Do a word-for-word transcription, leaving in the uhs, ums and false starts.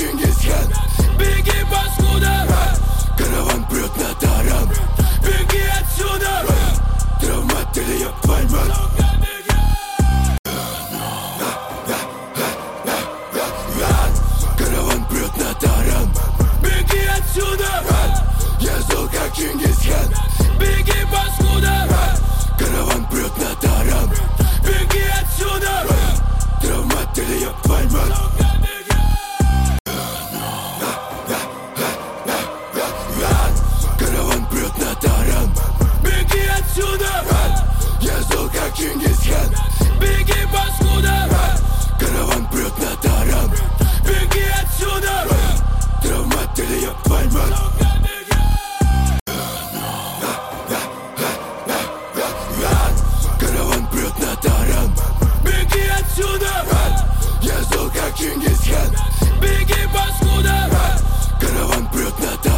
Чингисхан. Беги, паскуда, караван прет на таран. Беги отсюда, травмат или я твой мать. Караван прет на таран. Беги отсюда, я зол как Чингисхан. Беги, паскуда, караван прет на таран. Беги отсюда, травмат или я твой мать. Караван прет на таран. Беги отсюда, я зол как Чингисхан. Беги, паскуда, караван прет на таран. Беги отсюда, травмат или я твой мать. Караван прет на таран. Беги отсюда, я зол как Чингисхан. Беги, паскуда, караван прет на таран.